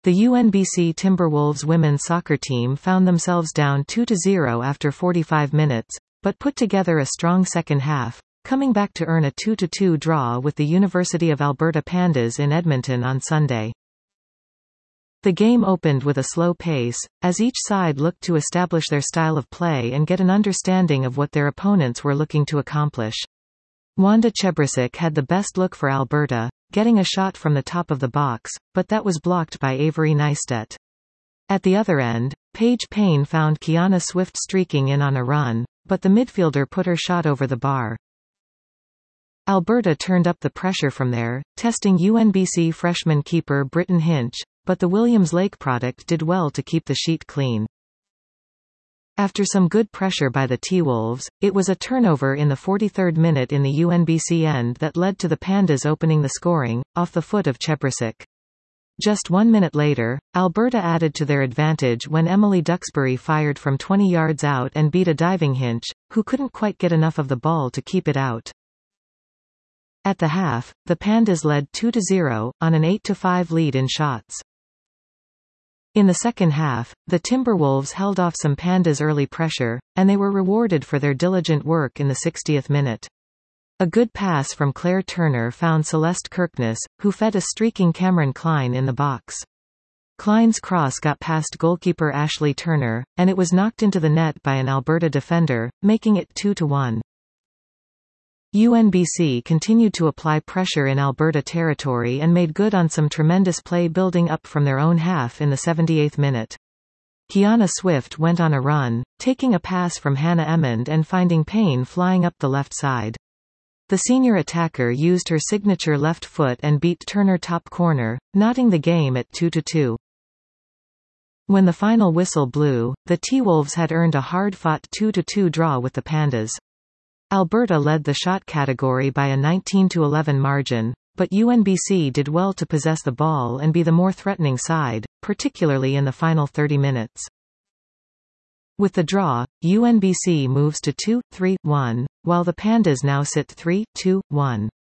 The UNBC Timberwolves women's soccer team found themselves down 2-0 after 45 minutes, but put together a strong second half, coming back to earn a 2-2 draw with the University of Alberta Pandas in Edmonton on Sunday. The game opened with a slow pace, as each side looked to establish their style of play and get an understanding of what their opponents were looking to accomplish. Wanda Chebrisic had the best look for Alberta, getting a shot from the top of the box, but that was blocked by Avery Neistat. At the other end, Paige Payne found Kiana Swift streaking in on a run, but the midfielder put her shot over the bar. Alberta turned up the pressure from there, testing UNBC freshman keeper Britton Hinch, but the Williams Lake product did well to keep the sheet clean. After some good pressure by the T-Wolves, it was a turnover in the 43rd minute in the UNBC end that led to the Pandas opening the scoring, off the foot of Chebrisic. Just 1 minute later, Alberta added to their advantage when Emily Duxbury fired from 20 yards out and beat a diving Hinch, who couldn't quite get enough of the ball to keep it out. At the half, the Pandas led 2-0, on an 8-5 lead in shots. In the second half, the Timberwolves held off some Pandas' early pressure, and they were rewarded for their diligent work in the 60th minute. A good pass from Claire Turner found Celeste Kirkness, who fed a streaking Cameron Klein in the box. Klein's cross got past goalkeeper Ashley Turner, and it was knocked into the net by an Alberta defender, making it 2-1. UNBC continued to apply pressure in Alberta territory and made good on some tremendous play building up from their own half in the 78th minute. Kiana Swift went on a run, taking a pass from Hannah Emmond and finding Payne flying up the left side. The senior attacker used her signature left foot and beat Turner top corner, knotting the game at 2-2. When the final whistle blew, the T-Wolves had earned a hard-fought 2-2 draw with the Pandas. Alberta led the shot category by a 19-11 margin, but UNBC did well to possess the ball and be the more threatening side, particularly in the final 30 minutes. With the draw, UNBC moves to 2-3-1, while the Pandas now sit 3-2-1.